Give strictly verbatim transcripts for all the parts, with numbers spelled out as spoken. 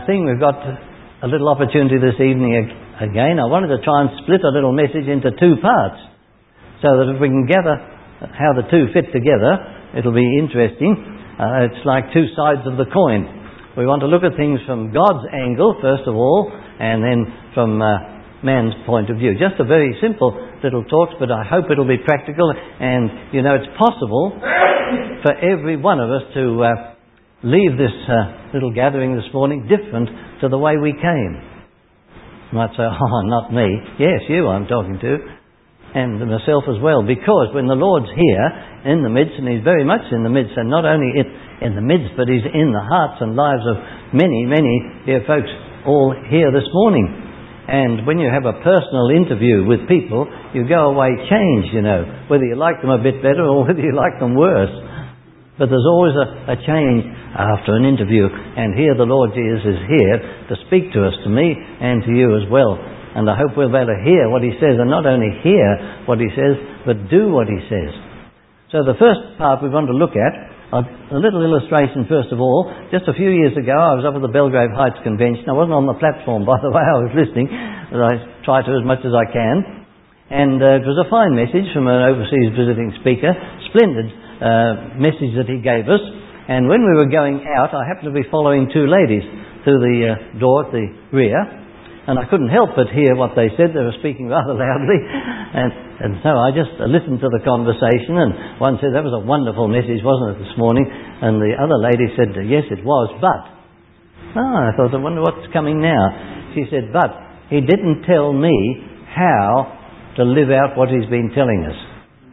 I think we've got a little opportunity this evening again. I wanted to try and split a little message into two parts so that if we can gather how the two fit together, it'll be interesting. Uh, it's like two sides of the coin. We want to look at things from God's angle, first of all, and then from uh, man's point of view. Just a very simple little talk, but I hope it'll be practical. And, you know, it's possible for every one of us to uh, leave this uh, little gathering this morning different to the way we came. You might say, oh, not me. Yes, you I'm talking to. And myself as well. Because when the Lord's here in the midst, and He's very much in the midst, and not only in, in the midst, but He's in the hearts and lives of many, many dear folks all here this morning. And when you have a personal interview with people, you go away changed, you know, whether you like them a bit better or whether you like them worse. But there's always a, a change after an interview. And here the Lord Jesus is here to speak to us, to me and to you as well. And I hope we'll be able to hear what He says, and not only hear what He says, but do what He says. So the first part we want to look at, a little illustration first of all. Just a few years ago I was up at the Belgrave Heights Convention. I wasn't on the platform, by the way, I was listening, as I try to as much as I can. And uh, it was a fine message from an overseas visiting speaker. Splendid uh, message that he gave us. And when we were going out, I happened to be following two ladies through the uh, door at the rear. And I couldn't help but hear what they said. They were speaking rather loudly. And, and so I just listened to the conversation. And one said, that was a wonderful message, wasn't it, this morning? And the other lady said, yes, it was, but... Oh, I thought, I wonder what's coming now. She said, but he didn't tell me how to live out what he's been telling us.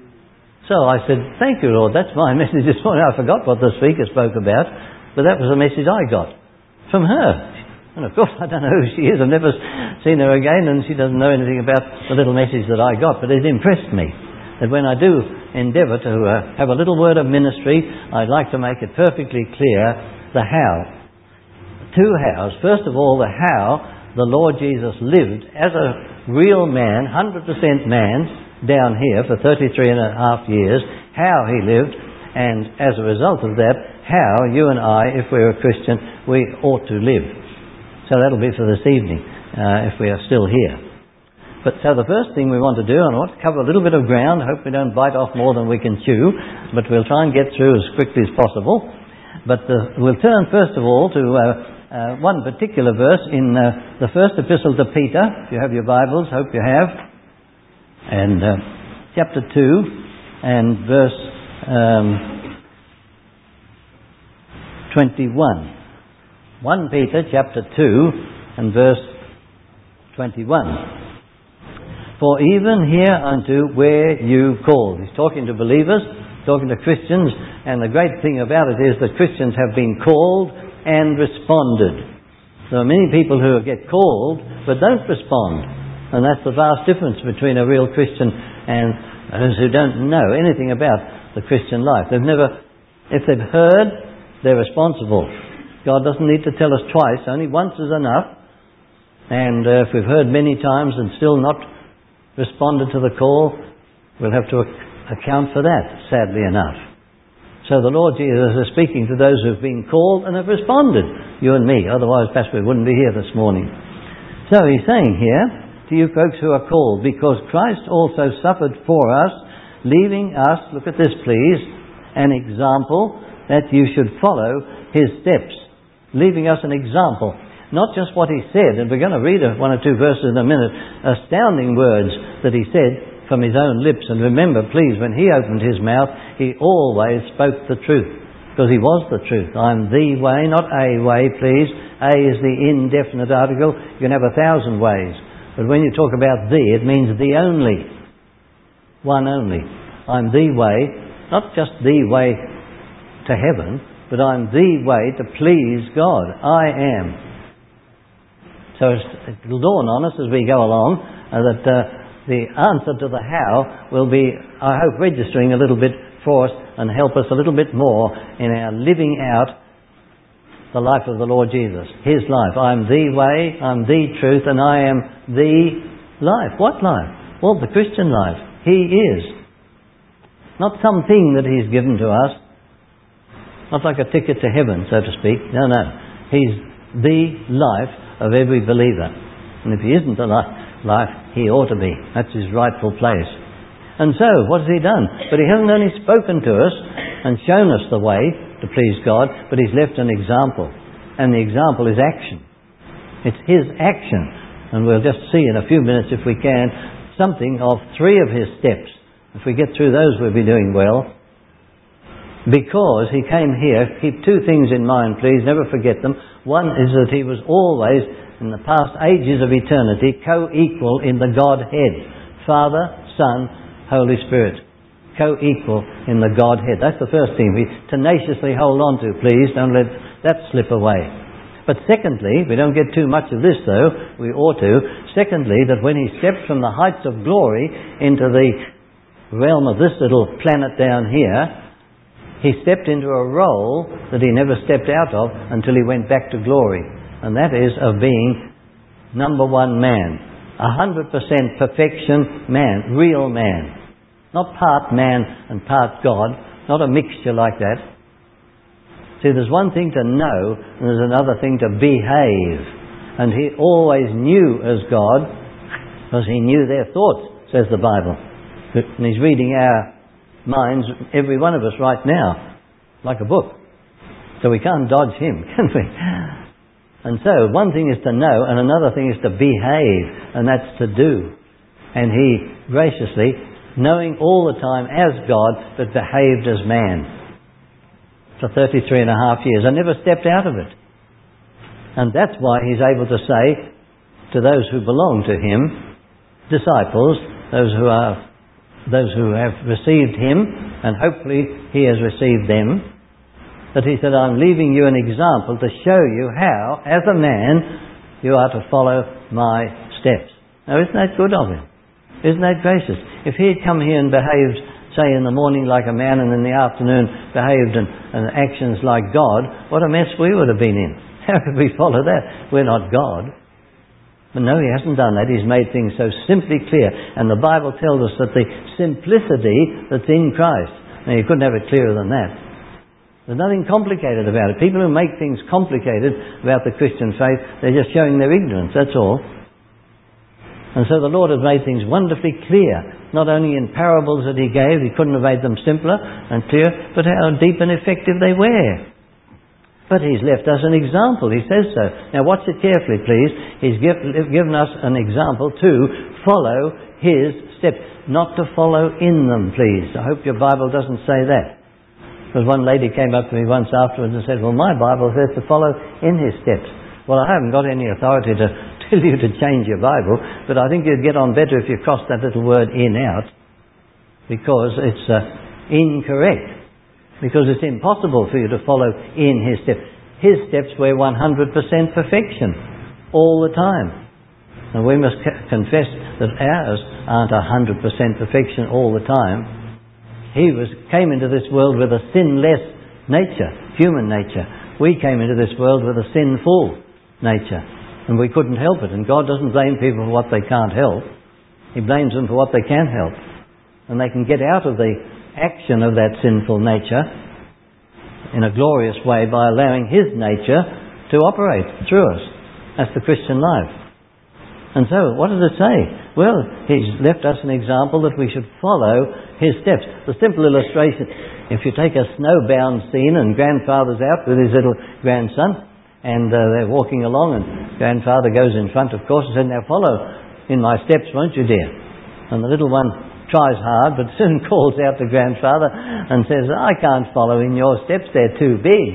So I said, thank you, Lord. That's my message this morning. I forgot what the speaker spoke about. But that was the message I got from her. And of course I don't know who she is. I've never seen her again, and she doesn't know anything about the little message that I got. But it impressed me that when I do endeavour to uh, have a little word of ministry, I'd like to make it perfectly clear the how. Two hows. First of all, the how the Lord Jesus lived as a real man, one hundred percent man, down here for thirty-three and a half years. How he lived, and as a result of that, how you and I, if we're a Christian, we ought to live. So that'll be for this evening, uh, if we are still here. But so the first thing we want to do, and I want to cover a little bit of ground. I hope we don't bite off more than we can chew, but we'll try and get through as quickly as possible. But uh, we'll turn first of all to uh, uh, one particular verse in uh, the first epistle to Peter. If you have your Bibles, hope you have. And uh, chapter two and verse um, twenty-one. First Peter chapter two and verse twenty-one. For even hereunto were you called. He's talking to believers, talking to Christians, and the great thing about it is that Christians have been called and responded. There are many people who get called but don't respond. And that's the vast difference between a real Christian and those who don't know anything about the Christian life. They've never, if they've heard, they're responsible. God doesn't need to tell us twice, only once is enough. And uh, if we've heard many times and still not responded to the call, we'll have to ac- account for that, sadly enough. So the Lord Jesus is speaking to those who've been called and have responded, you and me, otherwise perhaps we wouldn't be here this morning. So he's saying here, to you folks who are called, because Christ also suffered for us, leaving us, look at this please, an example that you should follow His steps. Leaving us an example, not just what He said, and we're going to read one or two verses in a minute, astounding words that He said from His own lips. And remember, please, when He opened His mouth, He always spoke the truth, because He was the truth. I'm the way, not a way, please. A is the indefinite article. You can have a thousand ways, but when you talk about the, it means the only, one only. I'm the way, not just the way to heaven, but I'm the way to please God. I am. So it'll dawn on us as we go along uh, that uh, the answer to the how will be, I hope, registering a little bit for us and help us a little bit more in our living out the life of the Lord Jesus. His life. I'm the way, I'm the truth, and I am the life. What life? Well, the Christian life. He is. Not something that He's given to us. Not like a ticket to heaven, so to speak. No, no. He's the life of every believer. And if he isn't the life, he ought to be. That's his rightful place. And so, what has he done? But he hasn't only spoken to us and shown us the way to please God, but he's left an example. And the example is action. It's his action. And we'll just see in a few minutes, if we can, something of three of his steps. If we get through those, we'll be doing well. Because he came here, keep two things in mind, please, never forget them. One is that he was always, in the past ages of eternity, co-equal in the Godhead. Father, Son, Holy Spirit. Co-equal in the Godhead. That's the first thing we tenaciously hold on to, please. Don't let that slip away. But secondly, we don't get too much of this though, we ought to. Secondly, that when he stepped from the heights of glory into the realm of this little planet down here, he stepped into a role that he never stepped out of until he went back to glory. And that is of being number one man. A hundred percent perfection man, real man. Not part man and part God. Not a mixture like that. See, there's one thing to know and there's another thing to behave. And he always knew as God because he knew their thoughts, says the Bible. And he's reading our minds, every one of us right now, like a book. So we can't dodge him, can we? And so one thing is to know and another thing is to behave, and that's to do. And he graciously, knowing all the time as God, but behaved as man for thirty-three and a half years. I never stepped out of it. And that's why he's able to say to those who belong to him, disciples, those who are those who have received him, and hopefully he has received them, that he said, I'm leaving you an example to show you how, as a man, you are to follow my steps. Now, isn't that good of him? Isn't that gracious? If he had come here and behaved, say, in the morning like a man and in the afternoon behaved and, and actions like God, what a mess we would have been in. How could we follow that? We're not God. But no, he hasn't done that. He's made things so simply clear. And the Bible tells us that the simplicity that's in Christ, now you couldn't have it clearer than that. There's nothing complicated about it. People who make things complicated about the Christian faith, they're just showing their ignorance, that's all. And so the Lord has made things wonderfully clear, not only in parables that he gave, he couldn't have made them simpler and clearer, but how deep and effective they were. But he's left us an example. He says so. Now watch it carefully, please. He's give, given us an example to follow his steps. Not to follow in them, please. I hope your Bible doesn't say that. Because one lady came up to me once afterwards and said, well, my Bible says to follow in his steps. Well, I haven't got any authority to tell you to change your Bible, but I think you'd get on better if you crossed that little word in out, because it's uh, incorrect. Because it's impossible for you to follow in his steps. His steps were one hundred percent perfection all the time. And we must c- confess that ours aren't one hundred percent perfection all the time. He was came into this world with a sinless nature, human nature. We came into this world with a sinful nature. And we couldn't help it. And God doesn't blame people for what they can't help. He blames them for what they can help. And they can get out of the action of that sinful nature in a glorious way by allowing his nature to operate through us. That's the Christian life. And so, what does it say? Well, he's left us an example that we should follow his steps. The simple illustration, if you take a snowbound scene and grandfather's out with his little grandson and uh, they're walking along and grandfather goes in front, of course, and said, now follow in my steps, won't you, dear? And the little one tries hard, but soon calls out to grandfather and says, I can't follow in your steps, they're too big.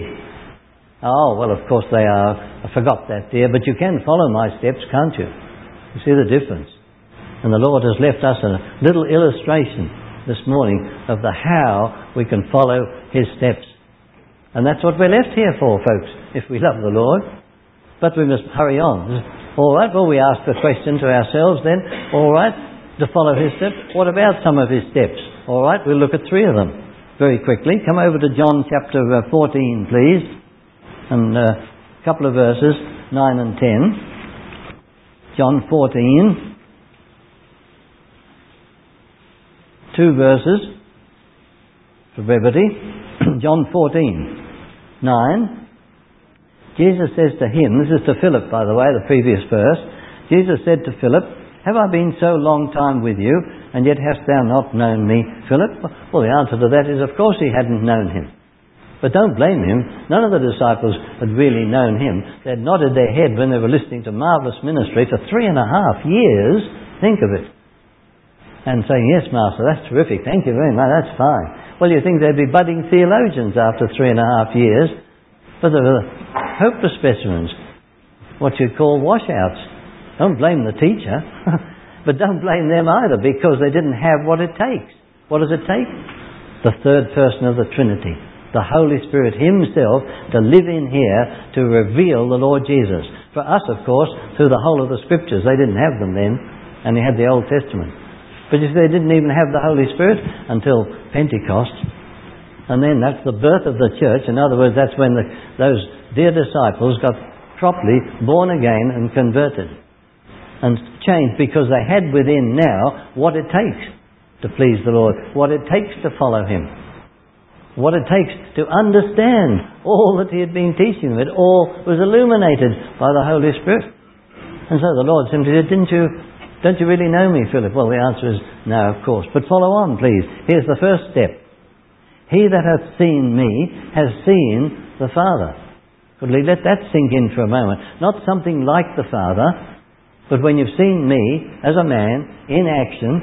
Oh, well, of course they are. I forgot that, dear, but you can follow my steps, can't you? You see the difference. And the Lord has left us a little illustration this morning of the how we can follow his steps. And that's what we're left here for, folks, if we love the Lord. But we must hurry on. All right, well, we ask the question to ourselves then, all right, to follow his steps. What about some of his steps? All right, we'll look at three of them very quickly. Come over to John chapter fourteen, please, and uh, a couple of verses, nine and ten. John fourteen, two verses for brevity. John fourteen, nine. Jesus says to him, this is to Philip, by the way, the previous verse, Jesus said to Philip, have I been so long time with you, and yet hast thou not known me, Philip? Well, the answer to that is, of course he hadn't known him. But don't blame him. None of the disciples had really known him. They had nodded their head when they were listening to marvellous ministry for three and a half years. Think of it. And saying, yes, Master, that's terrific. Thank you very much. That's fine. Well, you think they'd be budding theologians after three and a half years. But they were hopeless specimens. What you'd call washouts. Don't blame the teacher. But don't blame them either, because they didn't have what it takes. What does it take? The third person of the Trinity. The Holy Spirit himself to live in here to reveal the Lord Jesus. For us, of course, through the whole of the Scriptures. They didn't have them then, and they had the Old Testament. But you see, they didn't even have the Holy Spirit until Pentecost. And then that's the birth of the church. In other words, that's when the, those dear disciples got properly born again and converted. And changed, because they had within now what it takes to please the Lord. What it takes to follow Him. What it takes to understand all that He had been teaching them. It all was illuminated by the Holy Spirit. And so the Lord simply said, Didn't you, don't you really know me, Philip? Well, the answer is no, of course. But follow on, please. Here's the first step. He that hath seen me has seen the Father. Could we let that sink in for a moment? Not something like the Father, but when you've seen me as a man in action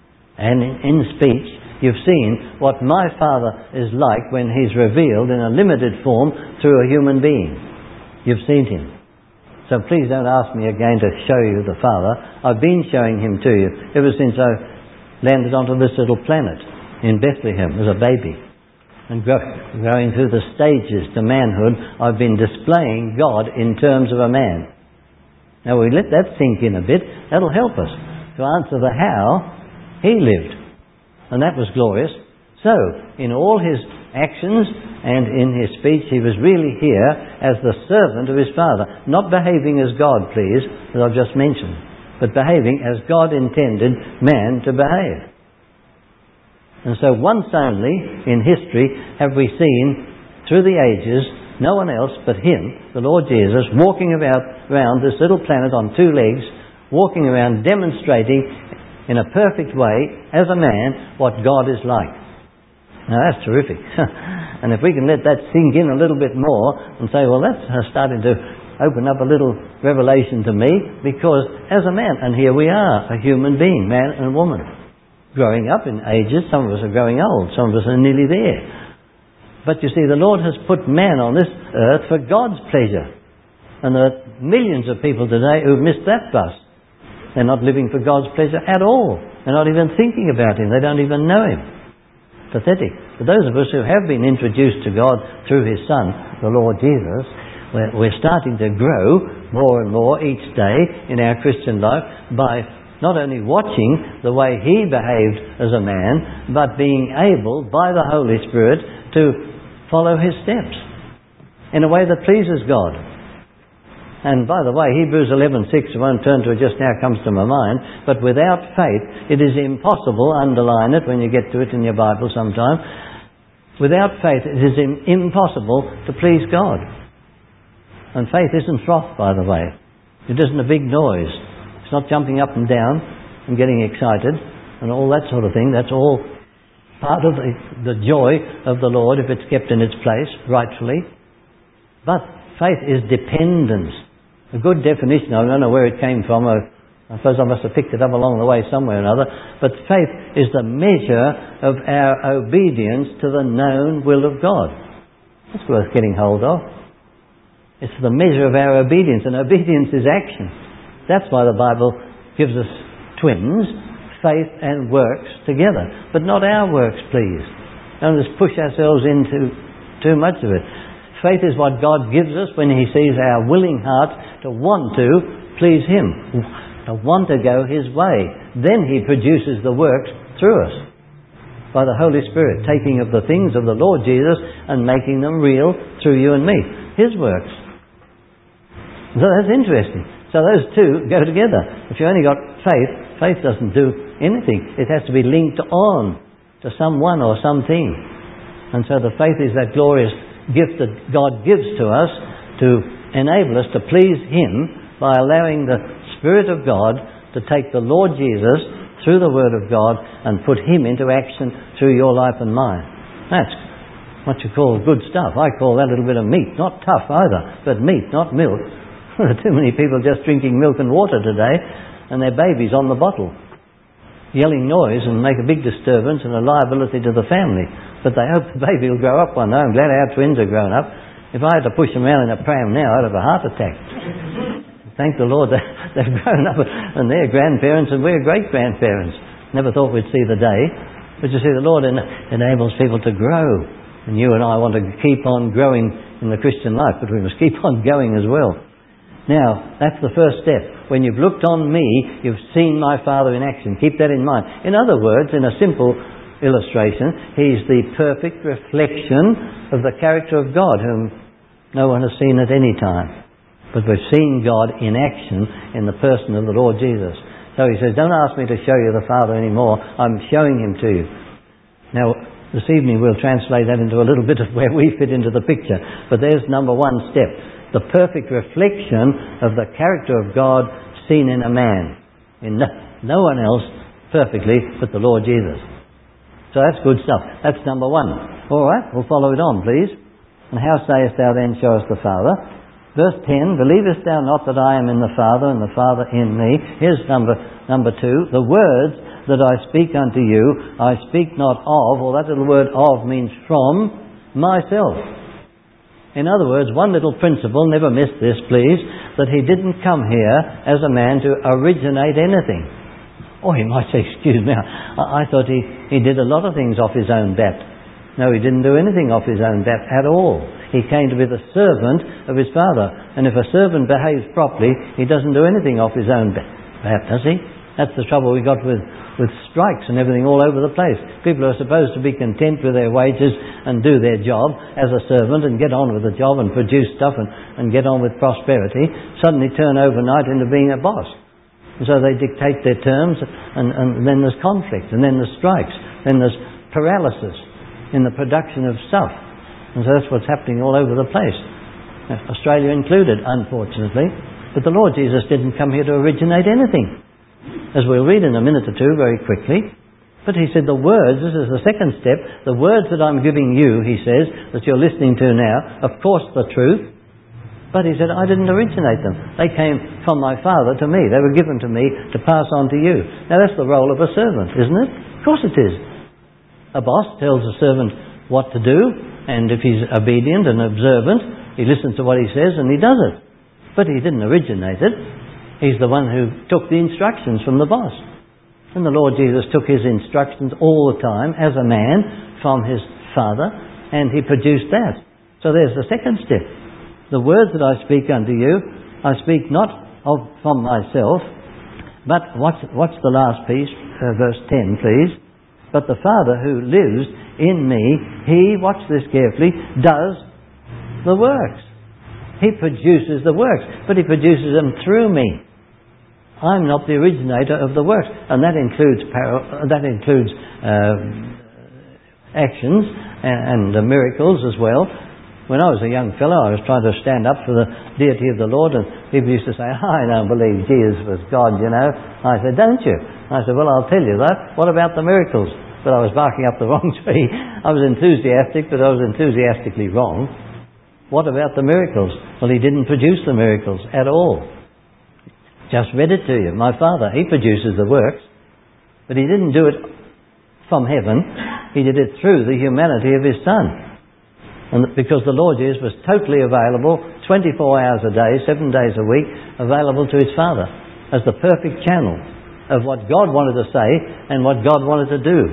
and in, in speech, you've seen what my Father is like when He's revealed in a limited form through a human being. You've seen Him. So please don't ask me again to show you the Father. I've been showing Him to you ever since I landed onto this little planet in Bethlehem as a baby. And grow, growing through the stages to manhood, I've been displaying God in terms of a man. Now we let that sink in a bit. That'll help us to answer the how He lived. And that was glorious. So, in all His actions and in His speech, He was really here as the servant of His Father. Not behaving as God, please, as I've just mentioned, but behaving as God intended man to behave. And so once only in history have we seen, through the ages, no one else but Him, the Lord Jesus, walking about around this little planet on two legs, walking around demonstrating in a perfect way, as a man, what God is like. Now that's terrific. And if we can let that sink in a little bit more and say, well, that's starting to open up a little revelation to me, because as a man, and here we are, a human being, man and woman, growing up in ages. Some of us are growing old, some of us are nearly there. But you see, the Lord has put man on this earth for God's pleasure. And there are millions of people today who've missed that bus. They're not living for God's pleasure at all. They're not even thinking about Him. They don't even know Him. Pathetic. For those of us who have been introduced to God through His Son, the Lord Jesus, we're, we're starting to grow more and more each day in our Christian life by not only watching the way He behaved as a man, but being able, by the Holy Spirit, to follow His steps in a way that pleases God. And by the way, Hebrews eleven six, I won't turn to it just now, comes to my mind, but without faith it is impossible, underline it when you get to it in your Bible sometime, without faith it is impossible to please God. And faith isn't froth, by the way. It isn't a big noise. It's not jumping up and down and getting excited and all that sort of thing. That's all part of the, the joy of the Lord if it's kept in its place rightfully. But faith is dependence. A good definition, I don't know where it came from. I, I suppose I must have picked it up along the way somewhere or another. But faith is the measure of our obedience to the known will of God. That's worth getting hold of. It's the measure of our obedience, and obedience is action. That's why the Bible gives us twins, faith and works together. But not our works, please. Don't just push ourselves into too much of it. Faith is what God gives us when He sees our willing heart to want to please Him, to want to go His way. Then He produces the works through us by the Holy Spirit, taking of the things of the Lord Jesus and making them real through you and me. His works. So that's interesting. So those two go together. If you only got faith, faith doesn't do anything. It has to be linked on to someone or something. And so the faith is that glorious gift that God gives to us to enable us to please Him by allowing the Spirit of God to take the Lord Jesus through the Word of God and put Him into action through your life and mine. That's what you call good stuff. I call that a little bit of meat. Not tough either, but meat, not milk. There are too many people just drinking milk and water today, and their babies on the bottle, yelling noise and make a big disturbance and a liability to the family. But they hope the baby will grow up one day. I'm glad our twins are grown up. If I had to push them around in a pram now, I'd have a heart attack. Thank the Lord that they've grown up and they're grandparents and we're great-grandparents. Never thought we'd see the day. But you see, the Lord en- enables people to grow. And you and I want to keep on growing in the Christian life, but we must keep on going as well. Now, that's the first step. When you've looked on me, you've seen my Father in action. Keep that in mind. In other words, in a simple illustration, He's the perfect reflection of the character of God, whom no one has seen at any time. But we've seen God in action in the person of the Lord Jesus. So He says, don't ask me to show you the Father anymore. I'm showing Him to you. Now, this evening we'll translate that into a little bit of where we fit into the picture. But there's number one step. The perfect reflection of the character of God seen in a man. In no, no one else perfectly but the Lord Jesus. So that's good stuff. That's number one. All right, we'll follow it on, please. And how sayest thou then, show us the Father? Verse ten, believest thou not that I am in the Father and the Father in me? Here's number, number two. The words that I speak unto you, I speak not of, or that little word of means from, myself. In other words, one little principle, never miss this please, that He didn't come here as a man to originate anything. Oh, you might say, excuse me, I, I thought he, he did a lot of things off His own bat. No, He didn't do anything off His own bat at all. He came to be the servant of His Father. And if a servant behaves properly, he doesn't do anything off his own bat, does he? That's the trouble we got with, with strikes and everything all over the place. People are supposed to be content with their wages and do their job as a servant and get on with the job and produce stuff and, and get on with prosperity, suddenly turn overnight into being a boss. And so they dictate their terms, and, and then there's conflict, and then there's strikes, then there's paralysis in the production of stuff. And so that's what's happening all over the place. Australia included, unfortunately. But the Lord Jesus didn't come here to originate anything, as we'll read in a minute or two very quickly. But He said the words, this is the second step, the words that I'm giving you, He says, that you're listening to now, of course the truth. But He said, I didn't originate them. They came from my Father to me. They were given to me to pass on to you. Now that's the role of a servant, isn't it? Of course it is. A boss tells a servant what to do, and if he's obedient and observant, he listens to what he says and he does it. But he didn't originate it. He's the one who took the instructions from the boss. And the Lord Jesus took His instructions all the time as a man from His Father, and He produced that. So there's the second step. The words that I speak unto you, I speak not of from myself, but what's, what's the last piece? Uh, verse ten, please. But the Father who lives in me, He, watch this carefully, does the works. He produces the works, but He produces them through me. I'm not the originator of the works, and that includes par- that includes uh, actions and, and uh, miracles as well. When I was a young fellow, I was trying to stand up for the deity of the Lord, and people used to say, I don't believe Jesus was God, you know. I said, don't you? I said, well, I'll tell you that. What about the miracles? But I was barking up the wrong tree. I was enthusiastic, but I was enthusiastically wrong. What about the miracles? Well, He didn't produce the miracles at all. Just read it to you. My Father, He produces the works, but He didn't do it from heaven. He did it through the humanity of His Son. And because the Lord Jesus was totally available, twenty-four hours a day, seven days a week, available to His Father as the perfect channel of what God wanted to say and what God wanted to do.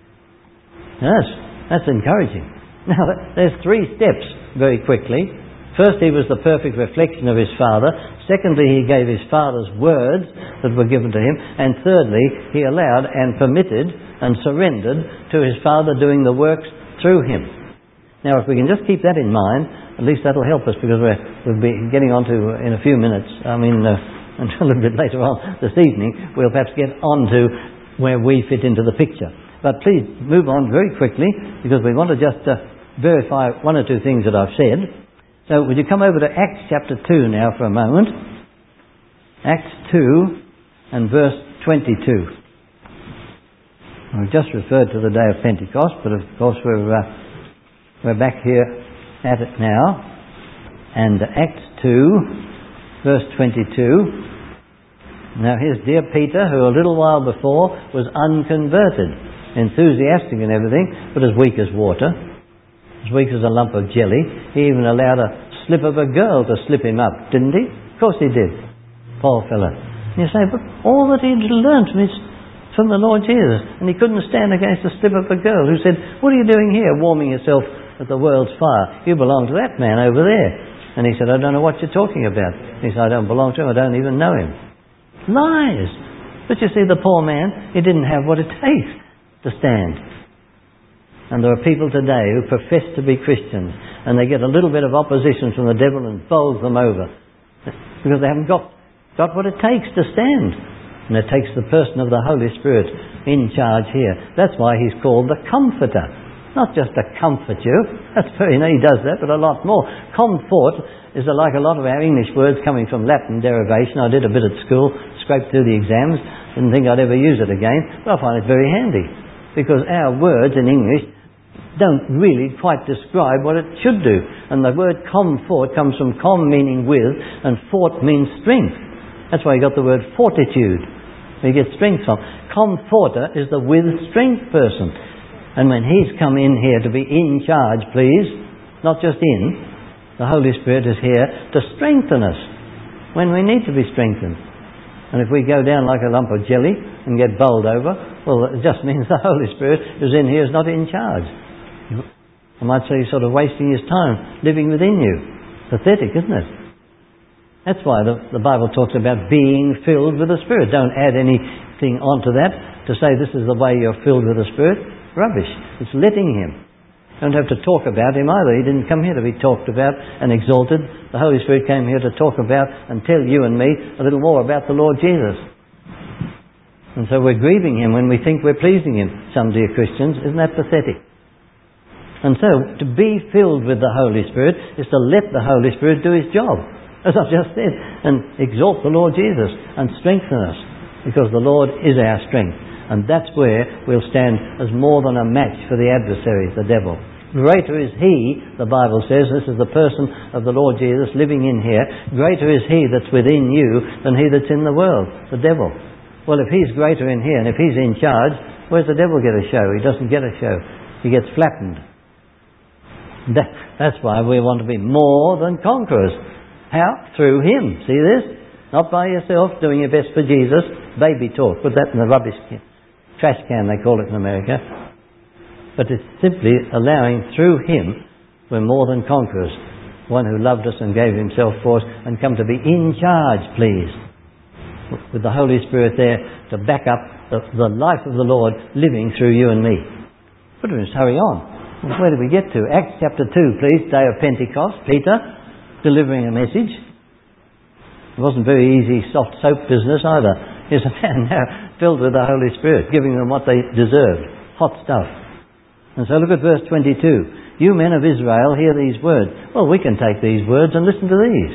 Yes, that's encouraging. Now, there's three steps very quickly. First, He was the perfect reflection of His Father. Secondly, He gave His Father's words that were given to Him. And thirdly, He allowed and permitted and surrendered to His Father doing the works through Him. Now, if we can just keep that in mind, at least that'll help us, because we're, we'll be getting on to, in a few minutes, I mean, uh, a little bit later on this evening, we'll perhaps get on to where we fit into the picture. But please move on very quickly, because we want to just uh, verify one or two things that I've said. So would you come over to Acts chapter two now for a moment? Acts two and verse twenty-two. We've just referred to the day of Pentecost, but of course we're, uh, we're back here at it now. And Acts two, verse twenty-two. Now here's dear Peter, who a little while before was unconverted, enthusiastic and everything, but as weak as water, as weak as a lump of jelly. He even allowed a slip of a girl to slip him up, didn't he? Of course he did. Poor fellow. And you say, but all that he'd learnt from, his, from the Lord Jesus, and he couldn't stand against a slip of a girl who said, what are you doing here, warming yourself at the world's fire? You belong to that man over there. And he said, I don't know what you're talking about. He said, I don't belong to him, I don't even know him. Lies. But you see, the poor man, he didn't have what it takes to stand. And there are people today who profess to be Christians, and they get a little bit of opposition from the devil and bowls them over because they haven't got, got what it takes to stand. And it takes the person of the Holy Spirit in charge here. That's why he's called the Comforter. Not just to comfort you. That's very, you know, he does that, but a lot more. Comfort is like a lot of our English words coming from Latin derivation. I did a bit at school, scraped through the exams, didn't think I'd ever use it again, but I find it very handy. Because our words in English don't really quite describe what it should do. And the word comfort comes from com meaning with, and fort means strength. That's why you got the word fortitude. Where you get strength from. Comforter is the with strength person. And when he's come in here to be in charge, please, not just in, the Holy Spirit is here to strengthen us when we need to be strengthened. And if we go down like a lump of jelly and get bowled over, well, it just means the Holy Spirit who's in here is not in charge. I might say he's sort of wasting his time living within you. Pathetic, isn't it? That's why the, the Bible talks about being filled with the Spirit. Don't add anything onto that to say this is the way you're filled with the Spirit. Rubbish. It's letting him. Don't have to talk about him either. He didn't come here to be talked about and exalted. The Holy Spirit came here to talk about and tell you and me a little more about the Lord Jesus. And so we're grieving him when we think we're pleasing him. Some dear Christians, isn't that pathetic? And so to be filled with the Holy Spirit is to let the Holy Spirit do his job, as I've just said, and exalt the Lord Jesus and strengthen us, because the Lord is our strength. And that's where we'll stand as more than a match for the adversary, the devil. Greater is he, the Bible says, this is the person of the Lord Jesus living in here, greater is he that's within you than he that's in the world, the devil. Well, if he's greater in here and if he's in charge, where's the devil get a show? He doesn't get a show. He gets flattened. That, that's why we want to be more than conquerors. How? Through him. See this? Not by yourself, doing your best for Jesus. Baby talk. Put that in the rubbish can. Trash can, they call it in America. But it's simply allowing through him we're more than conquerors. One who loved us and gave himself for us and come to be in charge, please. With the Holy Spirit there to back up the, the life of the Lord living through you and me. But we must hurry on. Where did we get to? Acts chapter two, please. Day of Pentecost. Peter delivering a message. It wasn't very easy soft soap business either. Here's a man now filled with the Holy Spirit, giving them what they deserved. Hot stuff. And so look at verse twenty-two. You men of Israel, hear these words. Well, we can take these words and listen to these.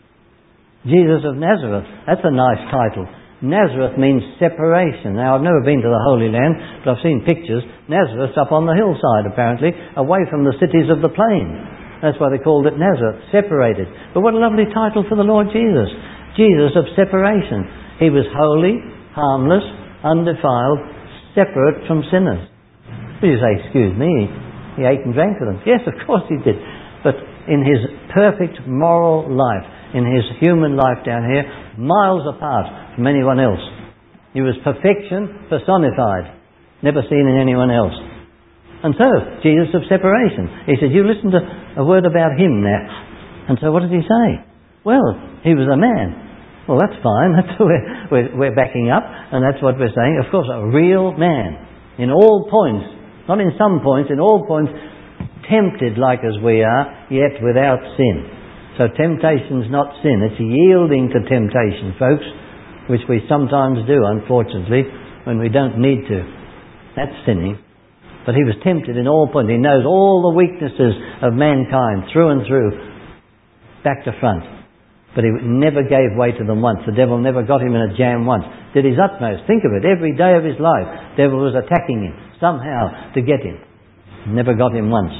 Jesus of Nazareth. That's a nice title. Nazareth means separation. Now, I've never been to the Holy Land, but I've seen pictures. Nazareth's up on the hillside, apparently, away from the cities of the plain. That's why they called it Nazareth, separated. But what a lovely title for the Lord Jesus. Jesus of separation. He was holy, harmless, undefiled, separate from sinners. Well, you say, excuse me, he ate and drank with them. Yes, of course he did. But in his perfect moral life, in his human life down here, miles apart from anyone else. He was perfection personified, never seen in anyone else. And so, Jesus of separation. He said, you listen to a word about him now. And so what did he say? Well, he was a man. Well, that's fine. That's what we're, we're, we're backing up, and that's what we're saying. Of course, a real man. In all points, not in some points, in all points, tempted like as we are, yet without sin. So temptation's not sin. It's yielding to temptation, folks, which we sometimes do, unfortunately, when we don't need to. That's sinning. But he was tempted in all points. He knows all the weaknesses of mankind through and through. back to front. But he never gave way to them once. The devil never got him in a jam once. Did his utmost. Think of it. Every day of his life, the devil was attacking him somehow to get him. Never got him once.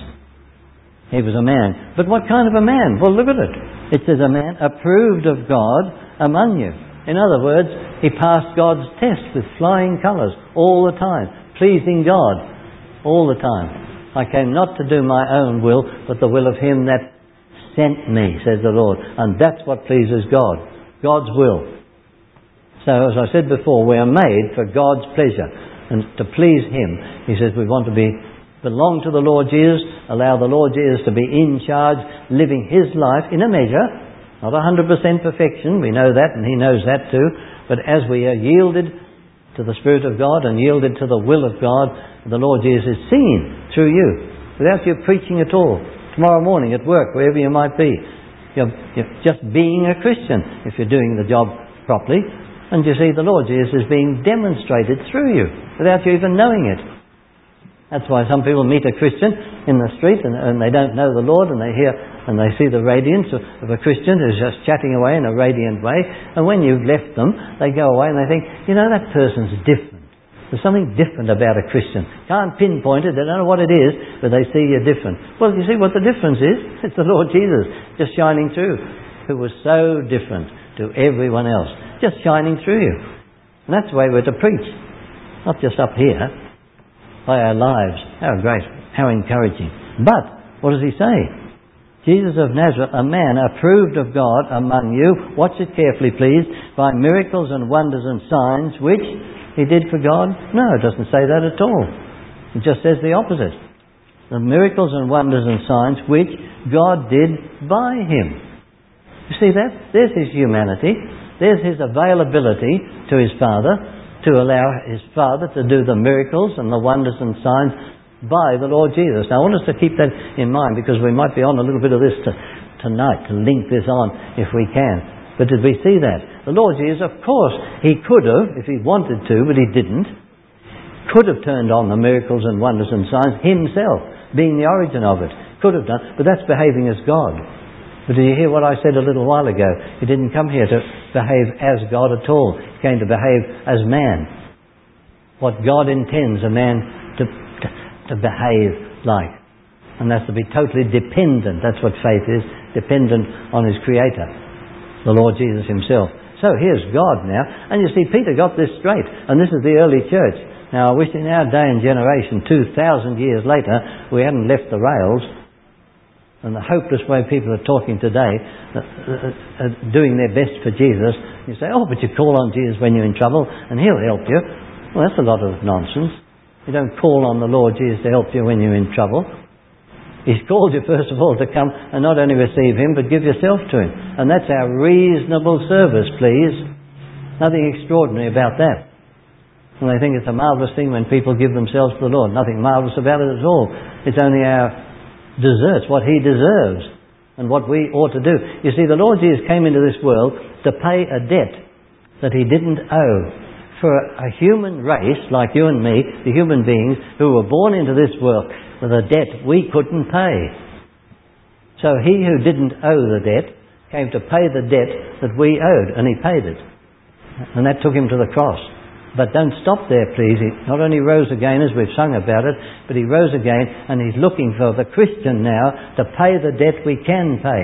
He was a man. But what kind of a man? Well, look at it. It says a man approved of God among you. In other words, he passed God's test with flying colours all the time, pleasing God all the time. I came not to do my own will, but the will of him that sent me, says the Lord. And that's what pleases God. God's will. So, as I said before, we are made for God's pleasure. And to please him, he says we want to be belong to the Lord Jesus, allow the Lord Jesus to be in charge, living his life in a measure, not one hundred percent perfection, we know that and he knows that too, but as we are yielded to the Spirit of God and yielded to the will of God, the Lord Jesus is seen through you, without you preaching at all. Tomorrow morning at work, wherever you might be, you're, you're just being a Christian if you're doing the job properly, and you see the Lord Jesus is being demonstrated through you, without you even knowing it. That's why some people meet a Christian in the street and, and they don't know the Lord, and they hear and they see the radiance of, of a Christian who's just chatting away in a radiant way, and when you've left them, they go away and they think, you know, that person's different. There's something different about a Christian. Can't pinpoint it, they don't know what it is, but they see you're different. Well, you see what the difference is? It's the Lord Jesus just shining through, who was so different to everyone else, just shining through you. And that's the way we're to preach, not just up here, by our lives. How great, how encouraging. But, what does he say? Jesus of Nazareth, a man approved of God among you, watch it carefully please, by miracles and wonders and signs which he did for God? No, it doesn't say that at all. It just says the opposite. The miracles and wonders and signs which God did by him. You see that? There's his humanity. There's his availability to his Father, to allow his Father to do the miracles and the wonders and signs by the Lord Jesus. Now I want us to keep that in mind, because we might be on a little bit of this to, tonight, to link this on if we can. But did we see that? The Lord Jesus, of course, he could have, if he wanted to, but he didn't, could have turned on the miracles and wonders and signs himself, being the origin of it. Could have done, but that's behaving as God. But did you hear what I said a little while ago? He didn't come here to behave as God at all. He came to behave as man. What God intends a man to, to, to behave like. And that's to be totally dependent. That's what faith is. Dependent on his Creator, the Lord Jesus himself. So here's God now. And you see, Peter got this straight. And this is the early church. Now I wish in our day and generation, two thousand years later, we hadn't left the rails. And the hopeless way people are talking today, uh, uh, uh, doing their best for Jesus. You say, oh, but you call on Jesus when you're in trouble and he'll help you. Well, that's a lot of nonsense. You don't call on the Lord Jesus to help you when you're in trouble. He's called you first of all to come and not only receive him, but give yourself to him. And that's our reasonable service, please. Nothing extraordinary about that. And I think it's a marvellous thing when people give themselves to the Lord. Nothing marvellous about it at all. It's only our deserts, what he deserves, and what we ought to do. You see, the Lord Jesus came into this world to pay a debt that he didn't owe. For a human race like you and me, the human beings who were born into this world with a debt we couldn't pay. So he who didn't owe the debt came to pay the debt that we owed, and he paid it. And that took him to the cross. But don't stop there, please. He not only rose again, as we've sung about it, but he rose again, and he's looking for the Christian now to pay the debt we can pay.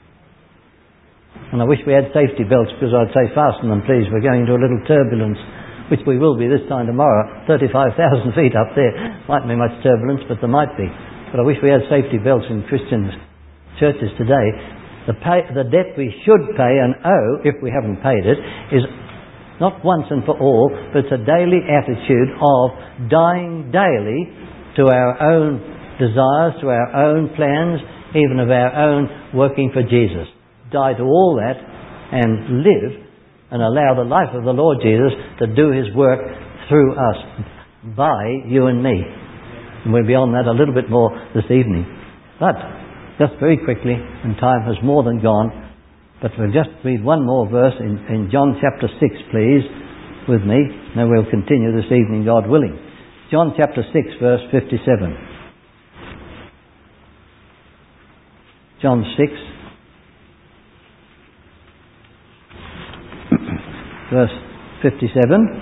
And I wish we had safety belts, because I'd say fasten them, please. We're going into a little turbulence, which we will be this time tomorrow, thirty-five thousand feet up there. Might be much turbulence, but there might be. But I wish we had safety belts in Christian churches today. The, pay, the debt we should pay and owe, if we haven't paid it, is not once and for all, but it's a daily attitude of dying daily to our own desires, to our own plans, even of our own working for Jesus. Die to all that and live and allow the life of the Lord Jesus to do his work through us, by you and me. And we'll be on that a little bit more this evening. But, just very quickly, and time has more than gone, but we'll just read one more verse in, in John chapter six, please, with me. Then we'll continue this evening, God willing. John chapter six, verse fifty-seven. John six, verse fifty-seven.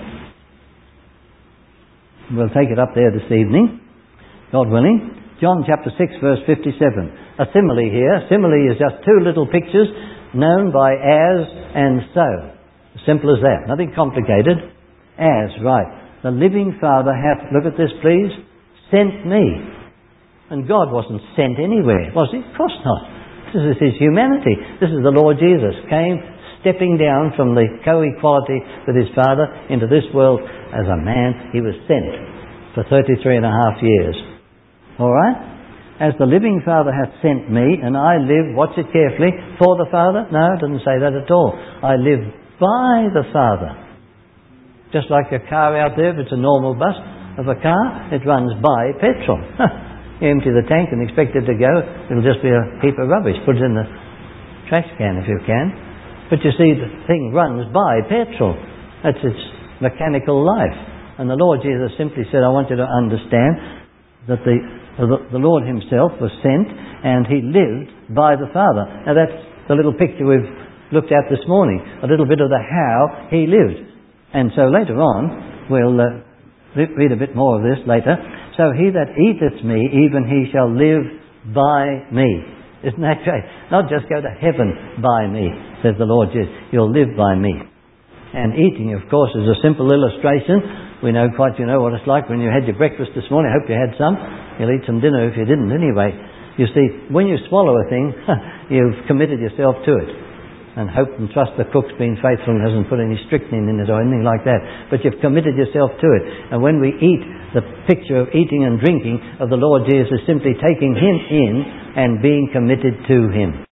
We'll take it up there this evening, God willing. John chapter six, verse fifty-seven. A simile here. Simile is just two little pictures known by as and so. Simple as that. Nothing complicated. As, right. The living Father hath, look at this please, sent me. And God wasn't sent anywhere, was he? Of course not. This is his humanity. This is the Lord Jesus. Came stepping down from the co-equality with his Father into this world as a man. He was sent for thirty-three and a half years. All right? As the living Father hath sent me, and I live, watch it carefully, for the Father? No, it doesn't say that at all. I live by the Father. Just like a car out there, if it's a normal bus of a car, it runs by petrol. You empty the tank and expect it to go, it'll just be a heap of rubbish. Put it in the trash can if you can. But you see, the thing runs by petrol. That's its mechanical life. And the Lord Jesus simply said, I want you to understand that the, the, the Lord himself was sent and he lived by the Father. Now that's the little picture we've looked at this morning. A little bit of the how he lived. And so later on, we'll uh, read a bit more of this later. So he that eateth me, even he shall live by me. Isn't that great? Not just go to heaven by me, says the Lord Jesus. You'll live by me. And eating, of course, is a simple illustration. We know quite, you know what it's like when you had your breakfast this morning. I hope you had some. You'll eat some dinner if you didn't anyway. You see, when you swallow a thing, you've committed yourself to it. And hope and trust the cook's been faithful and hasn't put any strychnine in it or anything like that. But you've committed yourself to it. And when we eat, the picture of eating and drinking of the Lord Jesus is simply taking him in and being committed to him.